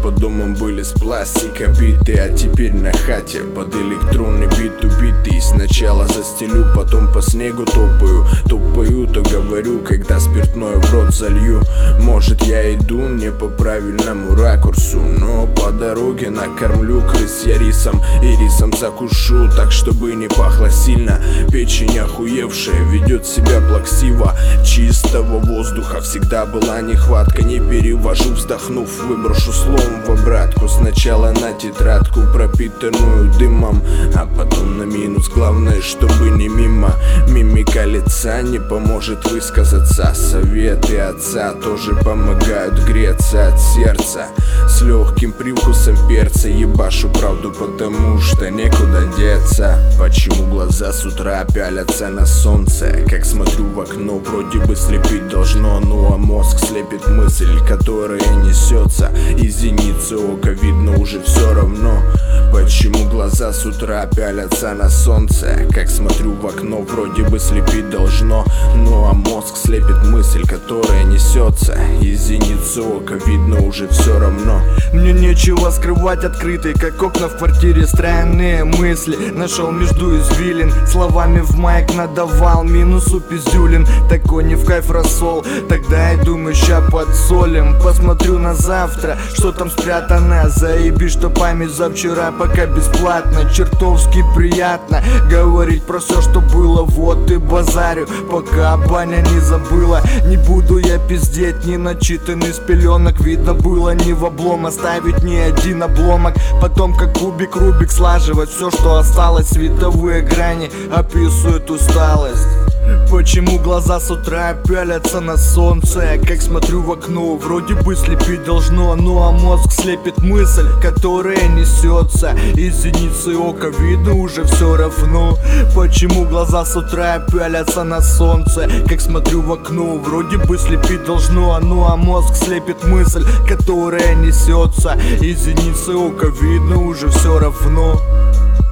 под домом были с пластика биты, а теперь на хате под электронный бит убитый. Сначала застелю, потом по снегу топаю. То пою, то говорю, когда спиртное в рот залью. Может, я иду не по правильному ракурсу, но по дороге накормлю крыс я рисом. И рисом закушу так, чтобы не пахло сильно. Печень охуевшая ведет себя плаксиво. Чистого воздуха всегда была нехватка. Не перевожу, вздохнув, выброшу словом в обратку. Сначала на тетрадку, пропитанную дымом, а потом на минус. Главное, чтобы не мимо. Мимика лица не поможет высказаться. Советы отца тоже помогают греться от сердца. С легким привкусом перца ебашу правду, потому что некуда деться. Почему глаза с утра пялятся на солнце? Как смотрю в окно, вроде бы слепить должно, ну а мозг слепит мысль, которая несется. Из зеницы ока видно уже все равно. Почему глаза с утра пялятся на солнце? Как смотрю в окно, вроде бы слепить должно, ну а мозг слепит мысль, которая несется. Из зеницы ока видно уже все равно. Мне нечего скрывать открытой, как окна в квартире. Странные мысли нашел между извилин. Словами в майк надавал, минусу пиздюлин. Такой не в кайф рассол, тогда и думаю, ща подсолим. Посмотрю на завтра, что там спрятано. Заебись, что память за вчера пока бесплатно. Чертовски приятно говорить про все, что было, вот и базарю, пока баня не забыла. Не буду я пиздеть, не начитанный с пеленок. Видно было не в облом оставить ни один обломок. Потом как кубик Рубик слаживать все, что осталось. Световые грани описывают усталость. Почему глаза с утра пялятся на солнце? Как смотрю в окно, вроде бы слепить должно, ну а мозг слепит мысль, которая несется. Из зеницы ока видно уже все равно. Почему глаза с утра пялятся на солнце? Как смотрю в окно, вроде бы слепить должно, ну а мозг слепит мысль, которая несется. Из зеницы ока видно уже все равно.